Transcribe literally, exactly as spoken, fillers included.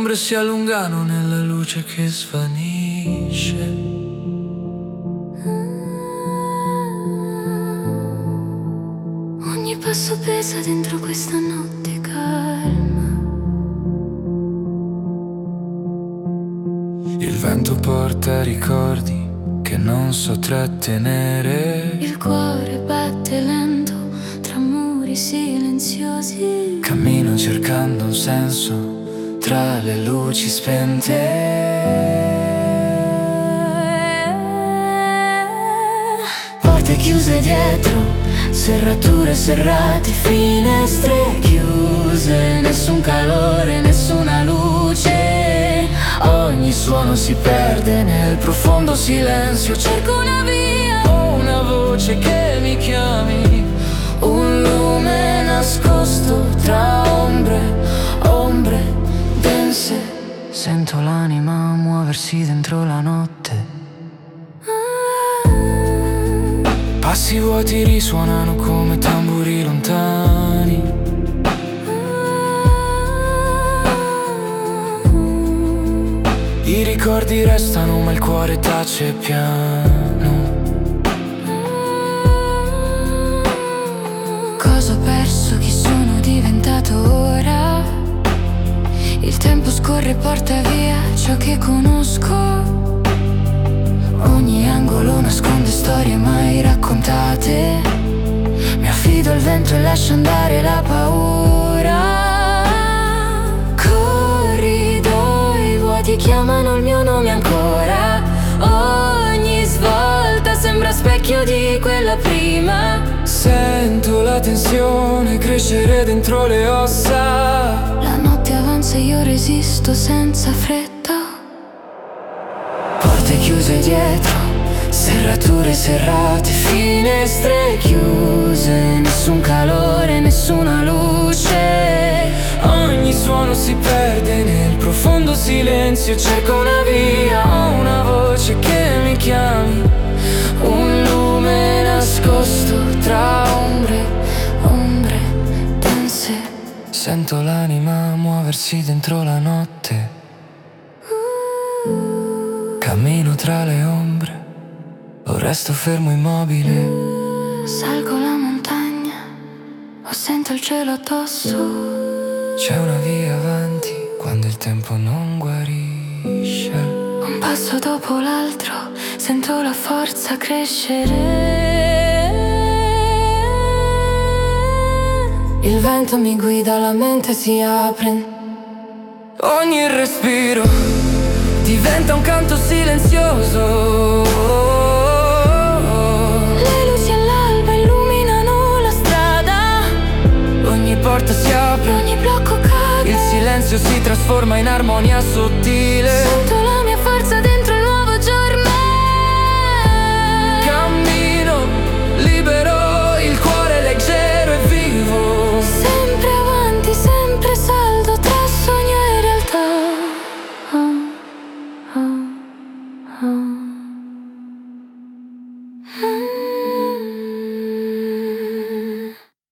ombre si allungano nella luce che svanisce. Ogni passo pesa dentro questa notte calma. Il vento porta ricordi che non so trattenere. Il cuore batte lento tra muri silenziosi. Cammino cercando un senso tra le luci spente. Porte chiuse dietro, serrature serrate, finestre chiuse. Nessun calore, nessuna luce. Ogni suono si perde nel profondo silenzio. Cerco una via, ho una voce che mi chiami. Un lume nascosto tra ombre, ombre dense. Sento l'anima muoversi dentro la notte. Passi vuoti risuonano come tamburi lontani. I ricordi restano ma il cuore tace piano. Cosa ho perso, chi sono diventato ora? Il tempo scorre e porta via ciò che conosco. Ogni angolo nasconde storie mai raccontate. Mi affido al vento e lascio andare la paura. Corridoi vuoti chiamano il mio nome ancora. Ogni svolta sembra specchio di quella prima. Sento la tensione crescere dentro le ossa. La notte avanza e io resisto senza fretta. Porte chiuse dietro, serrature serrate, finestre chiuse. Nessun calore, nessuna luce. Ogni suono si perde nel profondo silenzio. Cerco una via, ho una voce che mi chiami. Un lume nascosto tra ombre, ombre dense. Sento l'anima muoversi dentro la notte. Cammino tra le ombre, o resto fermo immobile. Salgo la montagna, o sento il cielo addosso. C'è una via avanti quando il tempo non guarisce. Un passo dopo l'altro, sento la forza crescere. Il vento mi guida, la mente si apre. Ogni respiro diventa un canto silenzioso. Le luci all'alba illuminano la strada. Ogni porta si apre, ogni blocco cade. il silenzio si trasforma in armonia sottile. Sento